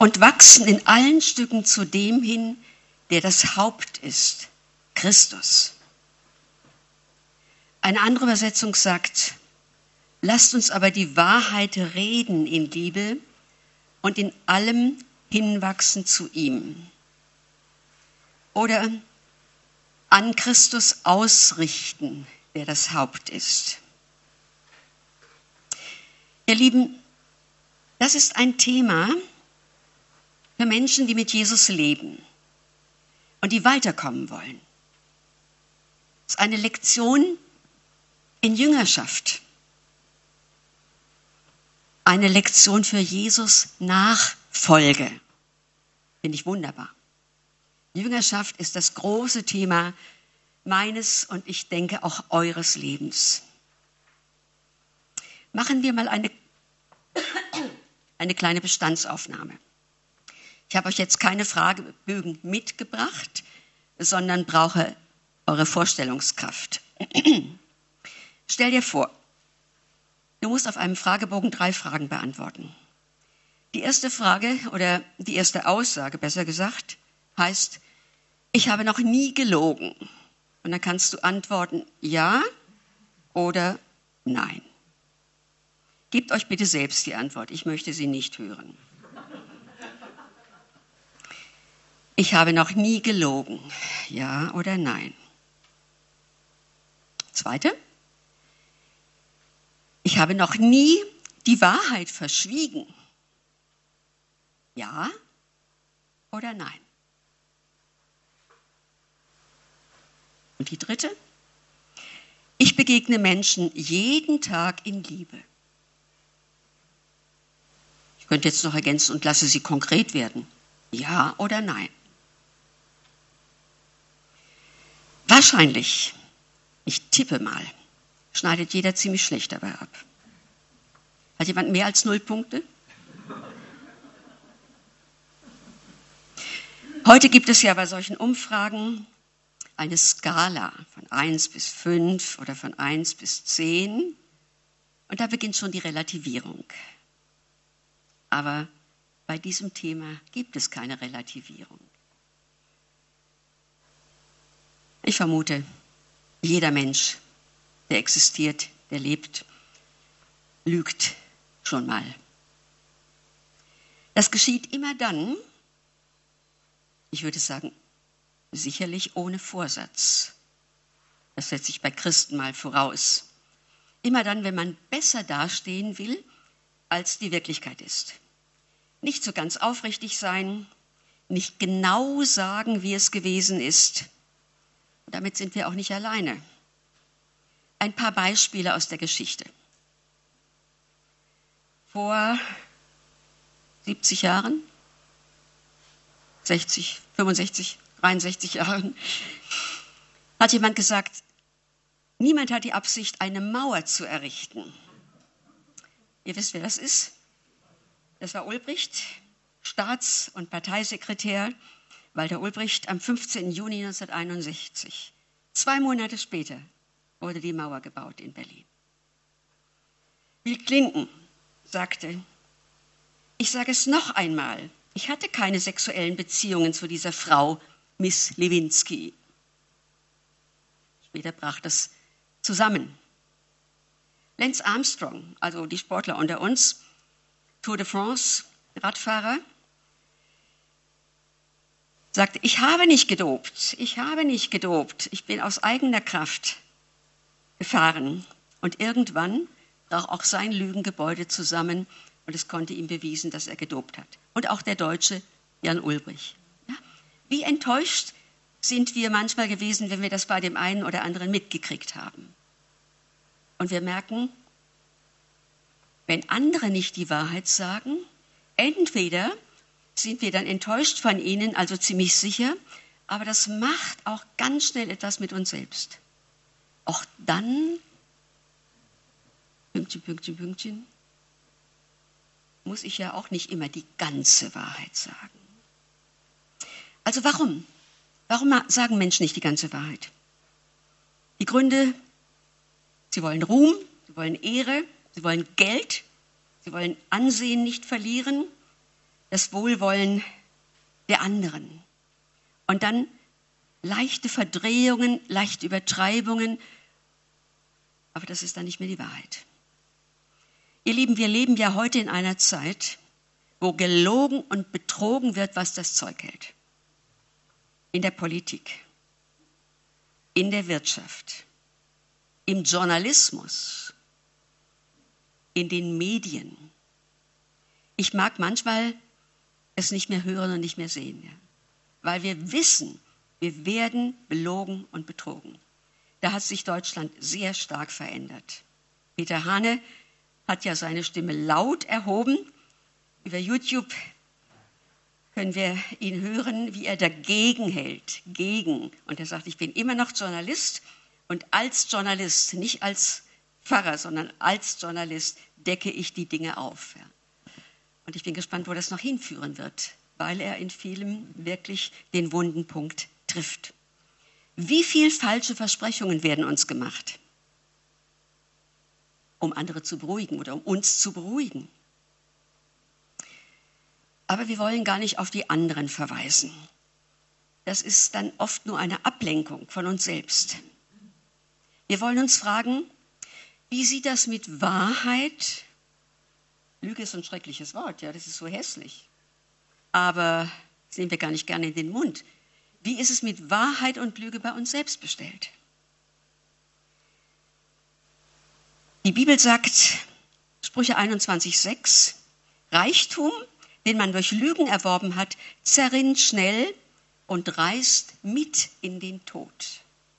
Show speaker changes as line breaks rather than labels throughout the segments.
und wachsen in allen Stücken zu dem hin, der das Haupt ist, Christus. Eine andere Übersetzung sagt, lasst uns aber die Wahrheit reden in Liebe und in allem hinwachsen zu ihm. Oder an Christus ausrichten, der das Haupt ist. Ihr Lieben, das ist ein Thema für Menschen, die mit Jesus leben und die weiterkommen wollen. Es ist eine Lektion in Jüngerschaft. Eine Lektion für Jesus Nachfolge. Finde ich wunderbar. Jüngerschaft ist das große Thema meines und ich denke auch eures Lebens. Machen wir mal eine kleine Bestandsaufnahme. Ich habe euch jetzt keine Fragebögen mitgebracht, sondern brauche eure Vorstellungskraft. Stell dir vor, du musst auf einem Fragebogen 3 Fragen beantworten. Die erste Frage oder die erste Aussage, besser gesagt, heißt, ich habe noch nie gelogen. Und dann kannst du antworten, ja oder nein. Gebt euch bitte selbst die Antwort, ich möchte sie nicht hören. Ich habe noch nie gelogen, ja oder nein. Zweite, ich habe noch nie die Wahrheit verschwiegen, ja oder nein. Und die dritte, ich begegne Menschen jeden Tag in Liebe. Ich könnte jetzt noch ergänzen und lasse sie konkret werden. Ja oder nein? Wahrscheinlich, ich tippe mal, schneidet jeder ziemlich schlecht dabei ab. Hat jemand mehr als 0 Punkte? Heute gibt es ja bei solchen Umfragen eine Skala von 1 bis 5 oder von 1 bis 10. Und da beginnt schon die Relativierung. Aber bei diesem Thema gibt es keine Relativierung. Ich vermute, jeder Mensch, der existiert, der lebt, lügt schon mal. Das geschieht immer dann, ich würde sagen, sicherlich ohne Vorsatz. Das setze ich bei Christen mal voraus. Immer dann, wenn man besser dastehen will, als die Wirklichkeit ist. Nicht so ganz aufrichtig sein, nicht genau sagen, wie es gewesen ist. Und damit sind wir auch nicht alleine. Ein paar Beispiele aus der Geschichte. Vor 70 Jahren, 60, 65, 63 Jahren, hat jemand gesagt, niemand hat die Absicht, eine Mauer zu errichten. Ihr wisst, wer das ist? Das war Ulbricht, Staats- und Parteisekretär Walter Ulbricht am 15. Juni 1961. 2 Monate später wurde die Mauer gebaut in Berlin. Bill Clinton sagte, ich sage es noch einmal, ich hatte keine sexuellen Beziehungen zu dieser Frau, Miss Lewinsky. Später brach das zusammen. Lance Armstrong, also die Sportler unter uns, Tour de France, Radfahrer, sagte, ich habe nicht gedopt, ich bin aus eigener Kraft gefahren. Und irgendwann brach auch sein Lügengebäude zusammen und es konnte ihm bewiesen, dass er gedopt hat. Und auch der Deutsche Jan Ulbrich. Ja? Wie enttäuscht sind wir manchmal gewesen, wenn wir das bei dem einen oder anderen mitgekriegt haben. Und wir merken, wenn andere nicht die Wahrheit sagen, entweder sind wir dann enttäuscht von ihnen, also ziemlich sicher, aber das macht auch ganz schnell etwas mit uns selbst. Auch dann, Pünktchen, Pünktchen, Pünktchen, muss ich ja auch nicht immer die ganze Wahrheit sagen. Also warum? Warum sagen Menschen nicht die ganze Wahrheit? Die Gründe, sie wollen Ruhm, sie wollen Ehre, sie wollen Geld, sie wollen Ansehen nicht verlieren. das Wohlwollen der anderen. Und dann leichte Verdrehungen, leichte Übertreibungen, aber das ist dann nicht mehr die Wahrheit. Ihr Lieben, wir leben ja heute in einer Zeit, wo gelogen und betrogen wird, was das Zeug hält. In der Politik, in der Wirtschaft, im Journalismus, in den Medien. Ich mag manchmal es nicht mehr hören und nicht mehr sehen, ja? Weil wir wissen, wir werden belogen und betrogen. Da hat sich Deutschland sehr stark verändert. Peter Hane hat ja seine Stimme laut erhoben. Über YouTube können wir ihn hören, wie er dagegen hält. Gegen. Und er sagt, ich bin immer noch Journalist und als Journalist, nicht als Pfarrer, sondern als Journalist decke ich die Dinge auf. Ja. Und ich bin gespannt, wo das noch hinführen wird, weil er in vielem wirklich den wunden Punkt trifft. Wie viel falsche Versprechungen werden uns gemacht, um andere zu beruhigen oder um uns zu beruhigen? Aber wir wollen gar nicht auf die anderen verweisen. Das ist dann oft nur eine Ablenkung von uns selbst. Wir wollen uns fragen, wie sieht das mit Wahrheit? Lüge ist ein schreckliches Wort, ja, das ist so hässlich. Aber das nehmen wir gar nicht gerne in den Mund. Wie ist es mit Wahrheit und Lüge bei uns selbst bestellt? Die Bibel sagt, Sprüche 21,6, Reichtum, den man durch Lügen erworben hat, zerrinnt schnell und reißt mit in den Tod.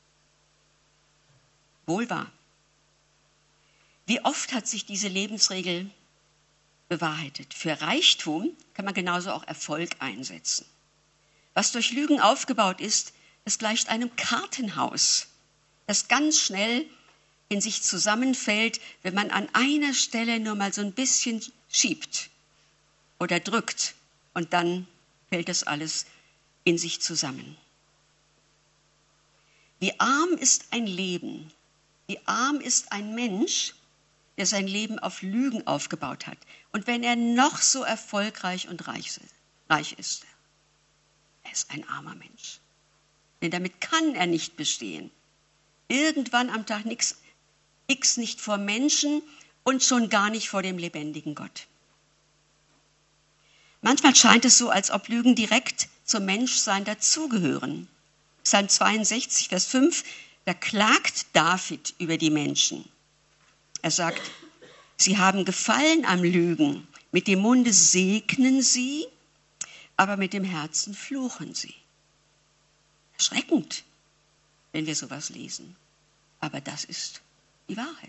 Wohl wahr. Wie oft hat sich diese Lebensregel bewahrheitet? Für Reichtum kann man genauso auch Erfolg einsetzen. Was durch Lügen aufgebaut ist, das gleicht einem Kartenhaus, das ganz schnell in sich zusammenfällt, wenn man an einer Stelle nur mal so ein bisschen schiebt oder drückt und dann fällt das alles in sich zusammen. Wie arm ist ein Leben, wie arm ist ein Mensch, der sein Leben auf Lügen aufgebaut hat. Und wenn er noch so erfolgreich und reich ist, er ist ein armer Mensch. Denn damit kann er nicht bestehen. Irgendwann am Tag X nicht vor Menschen und schon gar nicht vor dem lebendigen Gott. Manchmal scheint es so, als ob Lügen direkt zum Menschsein dazugehören. Psalm 62, Vers 5, da klagt David über die Menschen. Er sagt, sie haben Gefallen am Lügen. Mit dem Munde segnen sie, aber mit dem Herzen fluchen sie. Erschreckend, wenn wir sowas lesen. Aber das ist die Wahrheit.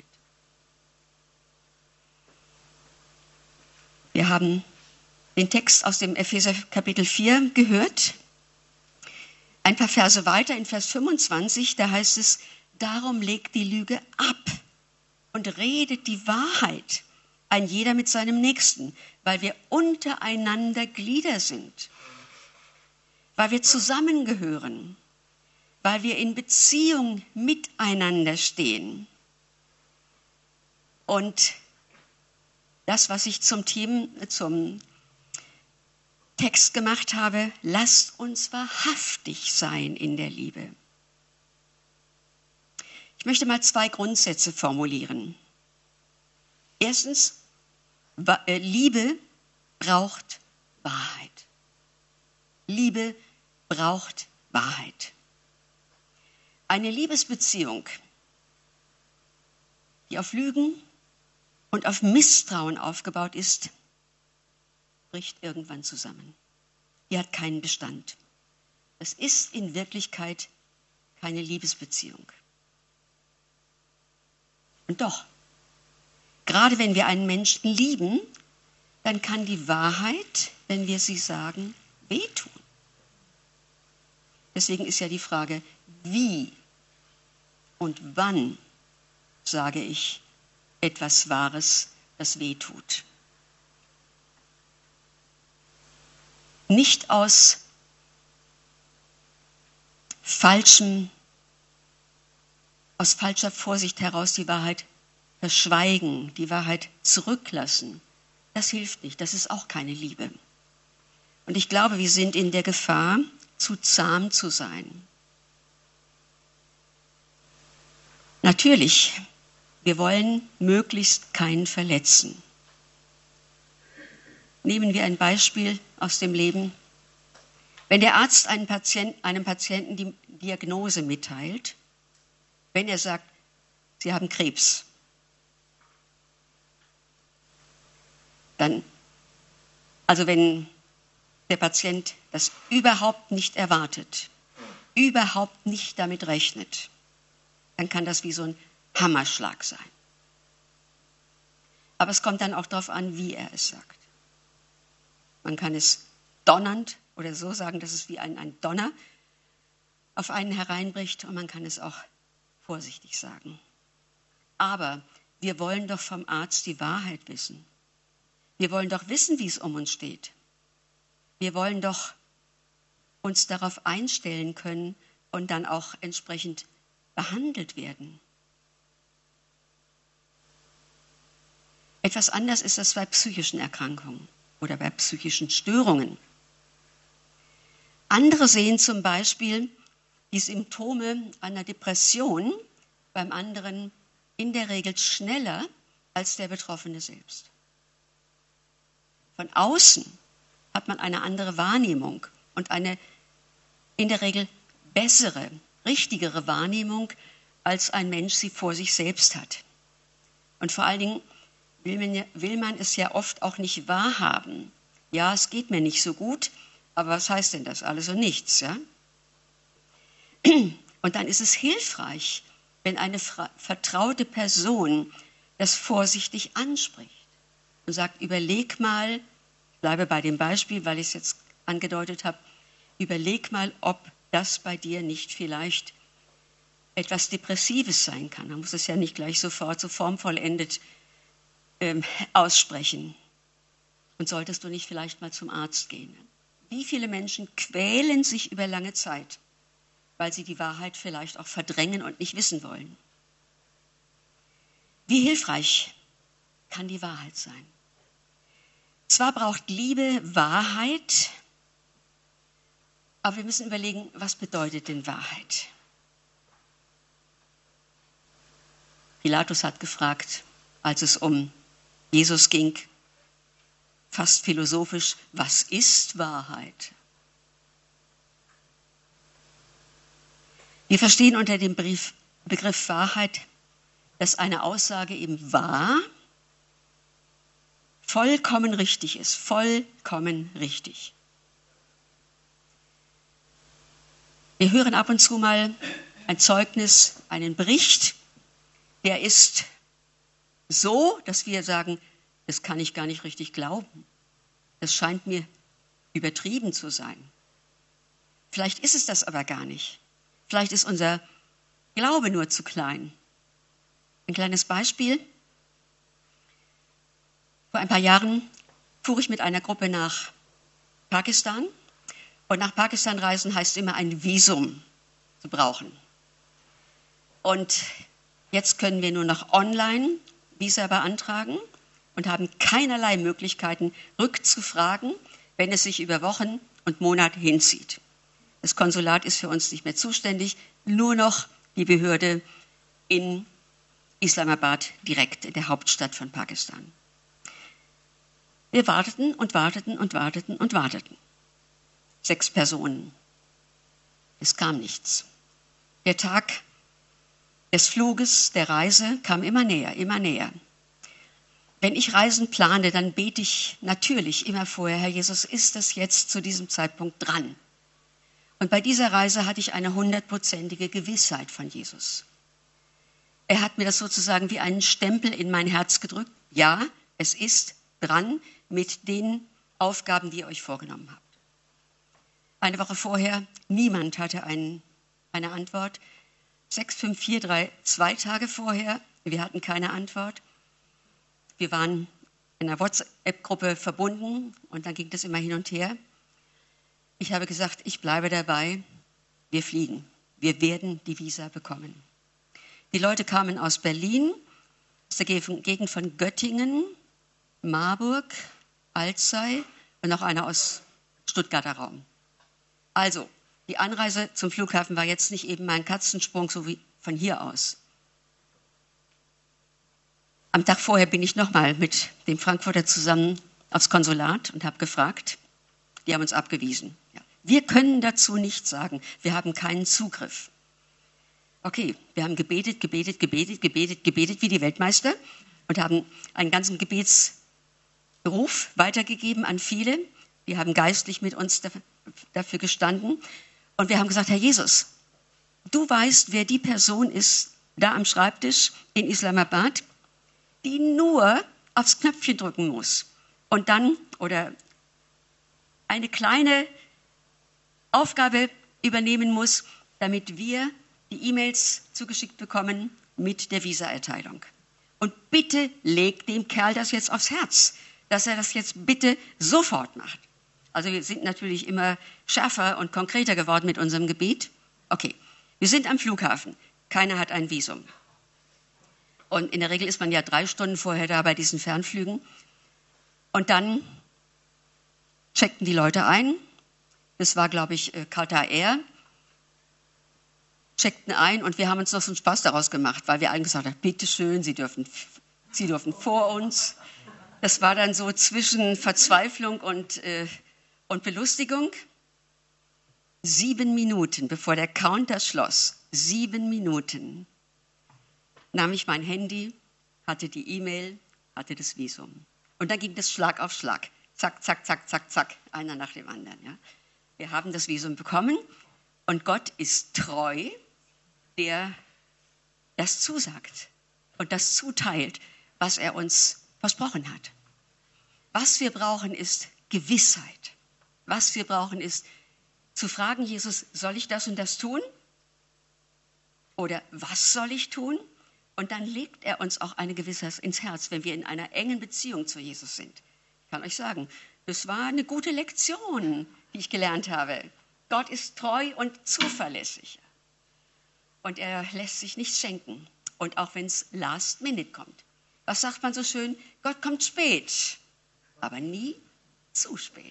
Wir haben den Text aus dem Epheser Kapitel 4 gehört. Ein paar Verse weiter in Vers 25, da heißt es, darum legt die Lüge ab und redet die Wahrheit, ein jeder mit seinem Nächsten, weil wir untereinander Glieder sind, weil wir zusammengehören, weil wir in Beziehung miteinander stehen. Und das, was ich zum Text gemacht habe, lasst uns wahrhaftig sein in der Liebe. Ich möchte mal 2 Grundsätze formulieren. Erstens, Liebe braucht Wahrheit. Liebe braucht Wahrheit. Eine Liebesbeziehung, die auf Lügen und auf Misstrauen aufgebaut ist, bricht irgendwann zusammen. Die hat keinen Bestand. Das ist in Wirklichkeit keine Liebesbeziehung. Und doch, gerade wenn wir einen Menschen lieben, dann kann die Wahrheit, wenn wir sie sagen, wehtun. Deswegen ist ja die Frage, wie und wann sage ich etwas Wahres, das wehtut. Nicht aus falscher Vorsicht heraus die Wahrheit verschweigen, die Wahrheit zurücklassen. Das hilft nicht, das ist auch keine Liebe. Und ich glaube, wir sind in der Gefahr, zu zahm zu sein. Natürlich, wir wollen möglichst keinen verletzen. Nehmen wir ein Beispiel aus dem Leben. Wenn der Arzt einem Patienten die Diagnose mitteilt, wenn er sagt, Sie haben Krebs, dann, also wenn der Patient das überhaupt nicht erwartet, überhaupt nicht damit rechnet, dann kann das wie so ein Hammerschlag sein. Aber es kommt dann auch darauf an, wie er es sagt. Man kann es donnernd oder so sagen, dass es wie ein Donner auf einen hereinbricht, und man kann es auch vorsichtig sagen. Aber wir wollen doch vom Arzt die Wahrheit wissen. Wir wollen doch wissen, wie es um uns steht. Wir wollen doch uns darauf einstellen können und dann auch entsprechend behandelt werden. Etwas anders ist das bei psychischen Erkrankungen oder bei psychischen Störungen. Andere sehen zum Beispiel die Symptome einer Depression beim anderen in der Regel schneller als der Betroffene selbst. Von außen hat man eine andere Wahrnehmung und eine in der Regel bessere, richtigere Wahrnehmung, als ein Mensch sie vor sich selbst hat. Und vor allen Dingen will man es ja oft auch nicht wahrhaben. Ja, es geht mir nicht so gut, aber was heißt denn das? Alles und nichts, ja? Und dann ist es hilfreich, wenn eine vertraute Person das vorsichtig anspricht und sagt, überleg mal, ich bleibe bei dem Beispiel, weil ich es jetzt angedeutet habe, überleg mal, ob das bei dir nicht vielleicht etwas Depressives sein kann. Man muss es ja nicht gleich sofort so formvollendet aussprechen. Und solltest du nicht vielleicht mal zum Arzt gehen? Wie viele Menschen quälen sich über lange Zeit, weil sie die Wahrheit vielleicht auch verdrängen und nicht wissen wollen? Wie hilfreich kann die Wahrheit sein? Zwar braucht Liebe Wahrheit, aber wir müssen überlegen, was bedeutet denn Wahrheit? Pilatus hat gefragt, als es um Jesus ging, fast philosophisch, was ist Wahrheit? Wir verstehen unter dem Begriff Wahrheit, dass eine Aussage eben wahr, vollkommen richtig ist, vollkommen richtig. Wir hören ab und zu mal ein Zeugnis, einen Bericht, der ist so, dass wir sagen, das kann ich gar nicht richtig glauben. Das scheint mir übertrieben zu sein. Vielleicht ist es das aber gar nicht. Vielleicht ist unser Glaube nur zu klein. Ein kleines Beispiel. Vor ein paar Jahren fuhr ich mit einer Gruppe nach Pakistan. Und nach Pakistan reisen heißt immer ein Visum zu brauchen. Und jetzt können wir nur noch online Visa beantragen und haben keinerlei Möglichkeiten rückzufragen, wenn es sich über Wochen und Monate hinzieht. Das Konsulat ist für uns nicht mehr zuständig, nur noch die Behörde in Islamabad, direkt in der Hauptstadt von Pakistan. Wir warteten und warteten und warteten und warteten. 6 Personen. Es kam nichts. Der Tag des Fluges, der Reise kam immer näher, immer näher. Wenn ich Reisen plane, dann bete ich natürlich immer vorher, Herr Jesus, ist es jetzt zu diesem Zeitpunkt dran? Und bei dieser Reise hatte ich eine 100%ige Gewissheit von Jesus. Er hat mir das sozusagen wie einen Stempel in mein Herz gedrückt. Ja, es ist dran mit den Aufgaben, die ihr euch vorgenommen habt. Eine Woche vorher, niemand hatte eine Antwort. 6543, 2 Tage vorher, wir hatten keine Antwort. Wir waren in einer WhatsApp-Gruppe verbunden und dann ging das immer hin und her. Ich habe gesagt, ich bleibe dabei, wir fliegen. Wir werden die Visa bekommen. Die Leute kamen aus Berlin, aus der Gegend von Göttingen, Marburg, Alzey und noch einer aus Stuttgarter Raum. Also, die Anreise zum Flughafen war jetzt nicht eben ein Katzensprung, so wie von hier aus. Am Tag vorher bin ich nochmal mit dem Frankfurter zusammen aufs Konsulat und habe gefragt. Die haben uns abgewiesen. Ja. Wir können dazu nichts sagen. Wir haben keinen Zugriff. Okay, wir haben gebetet wie die Weltmeister und haben einen ganzen Gebetsruf weitergegeben an viele. Die haben geistlich mit uns dafür gestanden. Und wir haben gesagt, Herr Jesus, du weißt, wer die Person ist, da am Schreibtisch in Islamabad, die nur aufs Knöpfchen drücken muss und dann oder eine kleine Aufgabe übernehmen muss, damit wir die E-Mails zugeschickt bekommen mit der Visaerteilung. Und bitte leg dem Kerl das jetzt aufs Herz, dass er das jetzt bitte sofort macht. Also wir sind natürlich immer schärfer und konkreter geworden mit unserem Gebet. Okay, wir sind am Flughafen. Keiner hat ein Visum. Und in der Regel ist man ja 3 Stunden vorher da bei diesen Fernflügen. Und dann checkten die Leute ein. Das war, glaube ich, Qatar Air. Checkten ein und wir haben uns noch so einen Spaß daraus gemacht, weil wir allen gesagt haben, bitteschön, Sie dürfen vor uns. Das war dann so zwischen Verzweiflung und Belustigung. 7 Minuten, bevor der Counter schloss, 7 Minuten, nahm ich mein Handy, hatte die E-Mail, hatte das Visum. Und dann ging das Schlag auf Schlag. Zack, zack, zack, zack, zack, einer nach dem anderen. Ja. Wir haben das Visum bekommen und Gott ist treu, der das zusagt und das zuteilt, was er uns versprochen hat. Was wir brauchen, ist Gewissheit. Was wir brauchen, ist zu fragen, Jesus, soll ich das und das tun? Oder was soll ich tun? Und dann legt er uns auch eine Gewissheit ins Herz, wenn wir in einer engen Beziehung zu Jesus sind. Ich kann euch sagen, das war eine gute Lektion, die ich gelernt habe. Gott ist treu und zuverlässig. Und er lässt sich nichts schenken. Und auch wenn es last minute kommt. Was sagt man so schön? Gott kommt spät, aber nie zu spät.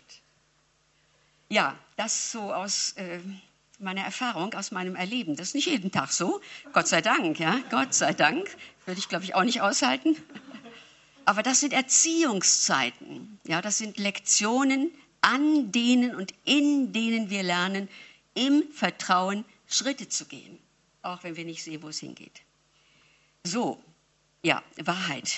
Ja, das so aus meiner Erfahrung, aus meinem Erleben. Das ist nicht jeden Tag so. Gott sei Dank, ja, Gott sei Dank. Würde ich, glaube ich, auch nicht aushalten. Aber das sind Erziehungszeiten. Ja, das sind Lektionen, an denen und in denen wir lernen, im Vertrauen Schritte zu gehen. Auch wenn wir nicht sehen, wo es hingeht. So, ja, Wahrheit.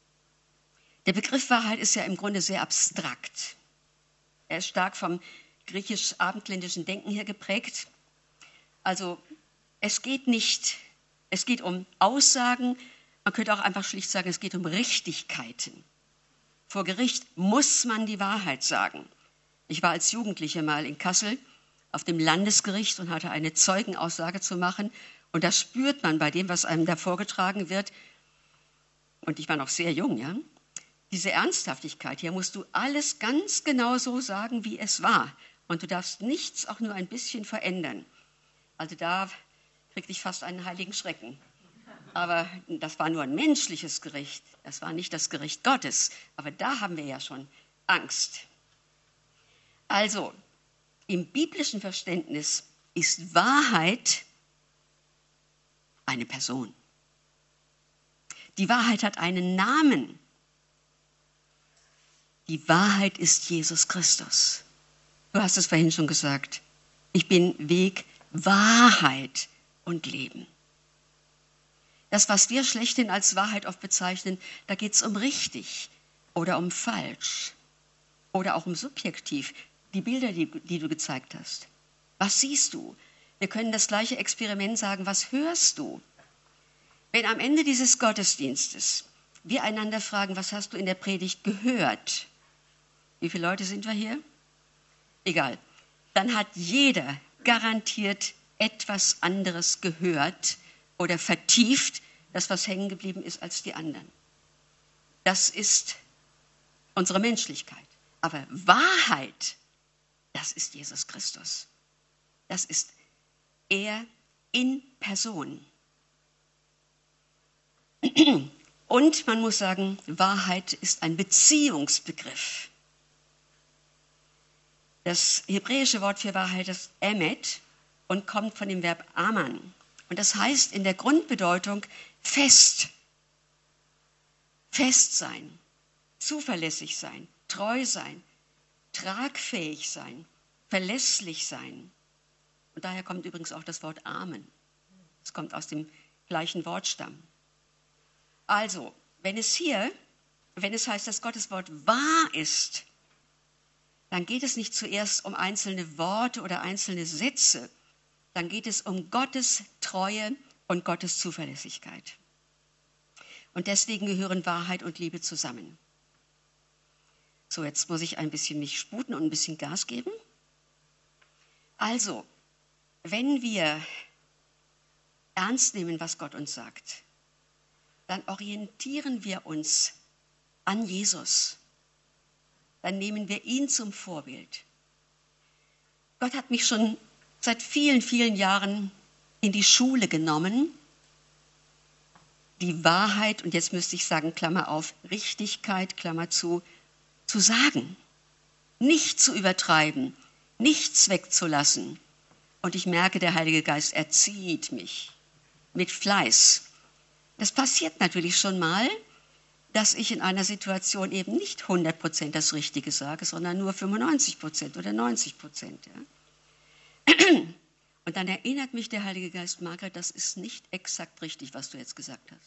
Der Begriff Wahrheit ist ja im Grunde sehr abstrakt. Er ist stark vom griechisch-abendländischen Denken her geprägt. Also es geht um Aussagen, man könnte auch einfach schlicht sagen, es geht um Richtigkeiten. Vor Gericht muss man die Wahrheit sagen. Ich war als Jugendliche mal in Kassel auf dem Landesgericht und hatte eine Zeugenaussage zu machen. Und das spürt man bei dem, was einem da vorgetragen wird. Und ich war noch sehr jung, ja. Diese Ernsthaftigkeit, hier musst du alles ganz genau so sagen, wie es war. Und du darfst nichts auch nur ein bisschen verändern. Also da kriegte ich fast einen heiligen Schrecken. Aber das war nur ein menschliches Gericht. Das war nicht das Gericht Gottes. Aber da haben wir ja schon Angst. Also, im biblischen Verständnis ist Wahrheit eine Person. Die Wahrheit hat einen Namen. Die Wahrheit ist Jesus Christus. Du hast es vorhin schon gesagt. Ich bin Weg, Wahrheit und Leben. Das, was wir schlechthin als Wahrheit oft bezeichnen, da geht es um richtig oder um falsch oder auch um subjektiv. Die Bilder, die du gezeigt hast. Was siehst du? Wir können das gleiche Experiment sagen, was hörst du? Wenn am Ende dieses Gottesdienstes wir einander fragen, was hast du in der Predigt gehört? Wie viele Leute sind wir hier? Egal. Dann hat jeder garantiert etwas anderes gehört oder vertieft, das was hängen geblieben ist als die anderen. Das ist unsere Menschlichkeit. Aber Wahrheit, das ist Jesus Christus. Das ist er in Person. Und man muss sagen, Wahrheit ist ein Beziehungsbegriff. Das hebräische Wort für Wahrheit ist Emet und kommt von dem Verb Aman. Und das heißt in der Grundbedeutung fest, fest sein, zuverlässig sein, treu sein, tragfähig sein, verlässlich sein. Und daher kommt übrigens auch das Wort Amen. Es kommt aus dem gleichen Wortstamm. Also, wenn es heißt, dass Gottes Wort wahr ist, dann geht es nicht zuerst um einzelne Worte oder einzelne Sätze, dann geht es um Gottes Treue und Gottes Zuverlässigkeit. Und deswegen gehören Wahrheit und Liebe zusammen. So, jetzt muss ich ein bisschen mich sputen und ein bisschen Gas geben. Also, wenn wir ernst nehmen, was Gott uns sagt, dann orientieren wir uns an Jesus. Dann nehmen wir ihn zum Vorbild. Gott hat mich schon seit vielen, vielen Jahren in die Schule genommen, die Wahrheit, und jetzt müsste ich sagen, Klammer auf, Richtigkeit, Klammer zu sagen. Nicht zu übertreiben, nichts wegzulassen. Und ich merke, der Heilige Geist erzieht mich mit Fleiß. Das passiert natürlich schon mal, dass ich in einer Situation eben nicht 100% das Richtige sage, sondern nur 95% oder 90%. Ja? Und dann erinnert mich der Heilige Geist, Margret, das ist nicht exakt richtig, was du jetzt gesagt hast.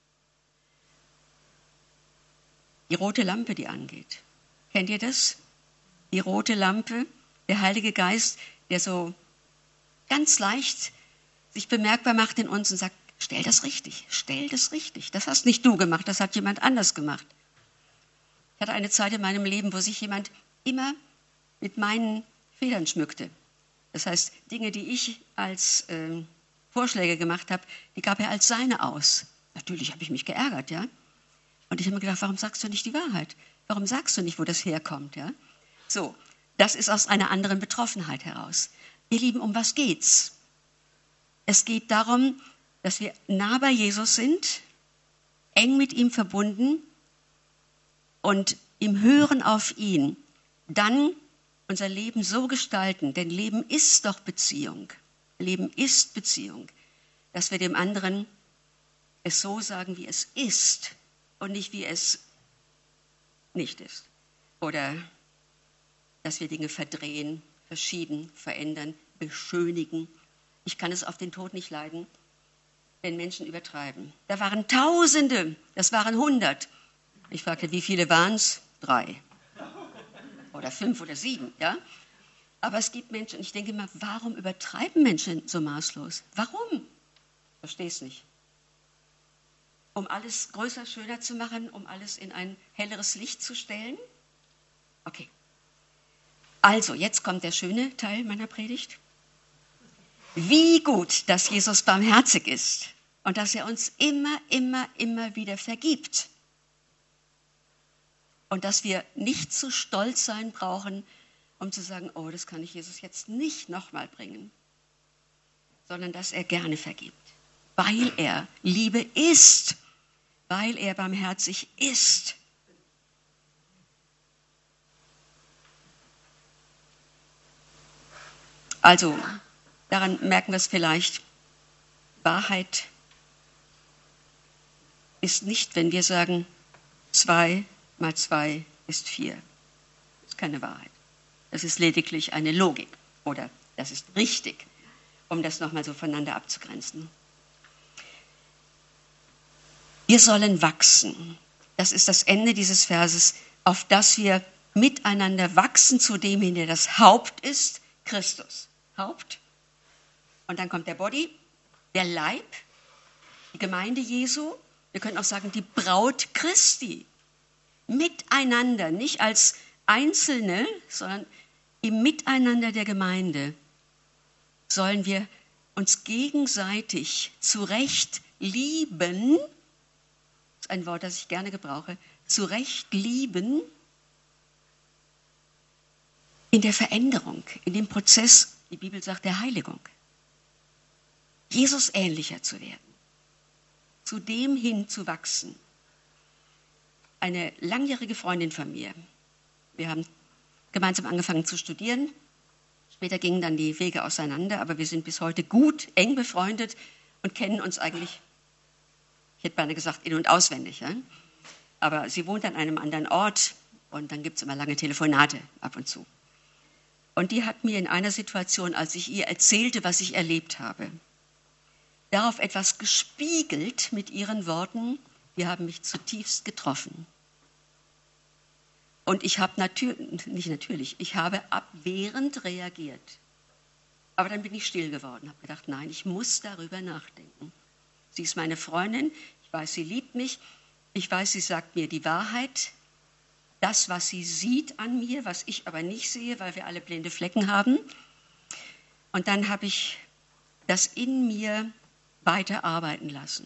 Die rote Lampe, die angeht. Kennt ihr das? Die rote Lampe, der Heilige Geist, der so ganz leicht sich bemerkbar macht in uns und sagt, stell das richtig, Das hast nicht du gemacht, das hat jemand anders gemacht. Ich hatte eine Zeit in meinem Leben, wo sich jemand immer mit meinen Federn schmückte. Das heißt, Dinge, die ich als Vorschläge gemacht habe, die gab er als seine aus. Natürlich habe ich mich geärgert, ja. Und ich habe mir gedacht, warum sagst du nicht die Wahrheit? Warum sagst du nicht, wo das herkommt, ja? So, das ist aus einer anderen Betroffenheit heraus. Ihr Lieben, um was geht's? Es geht darum, dass wir nah bei Jesus sind, eng mit ihm verbunden und im Hören auf ihn dann unser Leben so gestalten, denn Leben ist doch Beziehung. Leben ist Beziehung, dass wir dem anderen es so sagen, wie es ist und nicht, wie es nicht ist. Oder dass wir Dinge verdrehen, verschieben, verändern, beschönigen. Ich kann es auf den Tod nicht leiden, wenn Menschen übertreiben. Da waren Tausende, das waren 100. Ich fragte, wie viele waren es? 3 oder 5 oder 7, ja? Aber es gibt Menschen, und ich denke immer, warum übertreiben Menschen so maßlos? Warum? Ich verstehe es nicht. Um alles größer, schöner zu machen, um alles in ein helleres Licht zu stellen? Okay. Also, jetzt kommt der schöne Teil meiner Predigt. Wie gut, dass Jesus barmherzig ist und dass er uns immer, immer, immer wieder vergibt. Und dass wir nicht zu stolz sein brauchen, um zu sagen, oh, das kann ich Jesus jetzt nicht nochmal bringen, sondern dass er gerne vergibt, weil er Liebe ist, weil er barmherzig ist. Also, daran merken wir es vielleicht, Wahrheit ist nicht, wenn wir sagen, 2 mal 2 ist 4. Das ist keine Wahrheit. Das ist lediglich eine Logik oder das ist richtig, um das nochmal so voneinander abzugrenzen. Wir sollen wachsen. Das ist das Ende dieses Verses, auf das wir miteinander wachsen zu dem hin, der das Haupt ist, Christus. Haupt. Und dann kommt der Body, der Leib, die Gemeinde Jesu. Wir können auch sagen, die Braut Christi. Miteinander, nicht als Einzelne, sondern im Miteinander der Gemeinde sollen wir uns gegenseitig zurecht lieben. Das ist ein Wort, das ich gerne gebrauche. Zurecht lieben in der Veränderung, in dem Prozess, die Bibel sagt, der Heiligung. Jesus ähnlicher zu werden, zu dem hin zu wachsen. Eine langjährige Freundin von mir, wir haben gemeinsam angefangen zu studieren. Später gingen dann die Wege auseinander, aber wir sind bis heute gut, eng befreundet und kennen uns eigentlich, ich hätte beinahe gesagt, in- und auswendig. Ja? Aber sie wohnt an einem anderen Ort und dann gibt es immer lange Telefonate ab und zu. Und die hat mir in einer Situation, als ich ihr erzählte, was ich erlebt habe, darauf etwas gespiegelt mit ihren Worten, die haben mich zutiefst getroffen. Und ich habe ich habe abwehrend reagiert. Aber dann bin ich still geworden, habe gedacht, nein, ich muss darüber nachdenken. Sie ist meine Freundin, ich weiß, sie liebt mich, ich weiß, sie sagt mir die Wahrheit, das, was sie sieht an mir, was ich aber nicht sehe, weil wir alle blinde Flecken haben. Und dann habe ich das in mir weiter arbeiten lassen.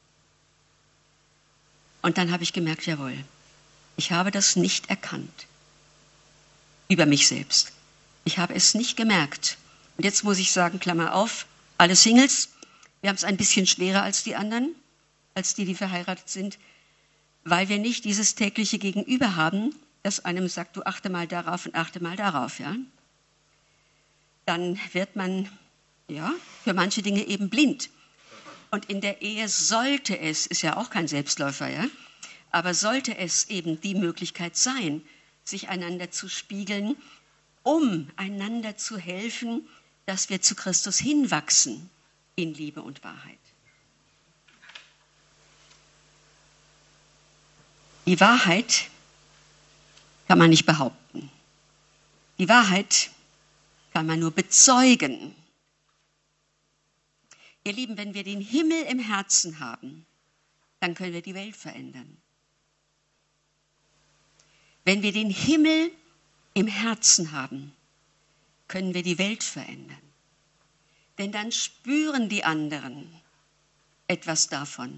Und dann habe ich gemerkt, jawohl, ich habe das nicht erkannt über mich selbst. Ich habe es nicht gemerkt. Und jetzt muss ich sagen, Klammer auf, alle Singles, wir haben es ein bisschen schwerer als die anderen, als die verheiratet sind, weil wir nicht dieses tägliche Gegenüber haben, das einem sagt, du achte mal darauf und achte mal darauf. Ja? Dann wird man für manche Dinge eben blind. Und in der Ehe sollte es, ist ja auch kein Selbstläufer, ja, aber sollte es eben die Möglichkeit sein, sich einander zu spiegeln, um einander zu helfen, dass wir zu Christus hinwachsen in Liebe und Wahrheit. Die Wahrheit kann man nicht behaupten. Die Wahrheit kann man nur bezeugen. Ihr Lieben, wenn wir den Himmel im Herzen haben, dann können wir die Welt verändern. Wenn wir den Himmel im Herzen haben, können wir die Welt verändern. Denn dann spüren die anderen etwas davon,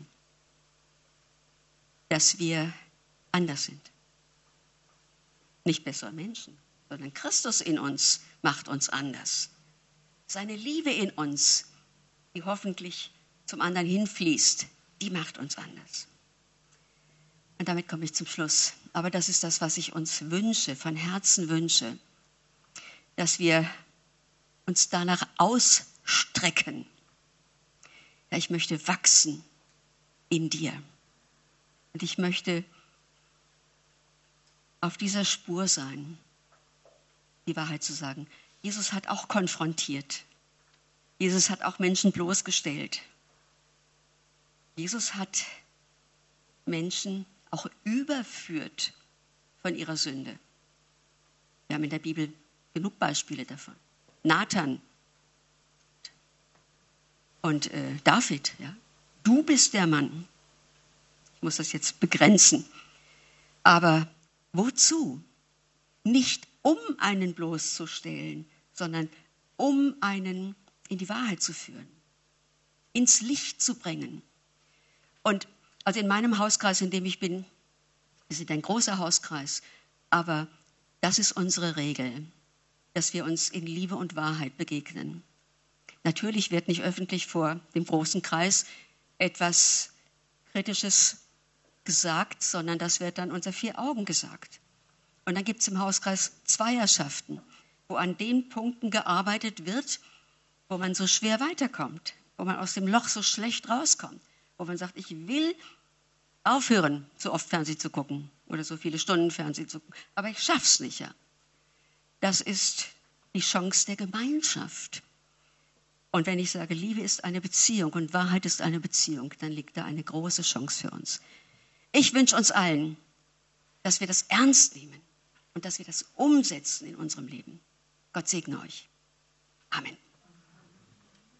dass wir anders sind. Nicht bessere Menschen, sondern Christus in uns macht uns anders. Seine Liebe in uns, die hoffentlich zum anderen hinfließt, die macht uns anders. Und damit komme ich zum Schluss. Aber das ist das, was ich uns wünsche, von Herzen wünsche, dass wir uns danach ausstrecken. Ja, ich möchte wachsen in dir. Und ich möchte auf dieser Spur sein, die Wahrheit zu sagen. Jesus hat auch konfrontiert. Jesus hat auch Menschen bloßgestellt. Jesus hat Menschen auch überführt von ihrer Sünde. Wir haben in der Bibel genug Beispiele davon. Nathan und David, ja. Du bist der Mann. Ich muss das jetzt begrenzen. Aber wozu? Nicht um einen bloßzustellen, sondern um einen in die Wahrheit zu führen, ins Licht zu bringen. Und also in meinem Hauskreis, in dem ich bin, wir sind ein großer Hauskreis, aber das ist unsere Regel, dass wir uns in Liebe und Wahrheit begegnen. Natürlich wird nicht öffentlich vor dem großen Kreis etwas Kritisches gesagt, sondern das wird dann unter vier Augen gesagt. Und dann gibt es im Hauskreis Zweierschaften, wo an den Punkten gearbeitet wird, wo man so schwer weiterkommt, wo man aus dem Loch so schlecht rauskommt, wo man sagt, ich will aufhören, so oft Fernsehen zu gucken oder so viele Stunden Fernsehen zu gucken, aber ich schaff's nicht. Ja. Das ist die Chance der Gemeinschaft. Und wenn ich sage, Liebe ist eine Beziehung und Wahrheit ist eine Beziehung, dann liegt da eine große Chance für uns. Ich wünsche uns allen, dass wir das ernst nehmen und dass wir das umsetzen in unserem Leben. Gott segne euch. Amen.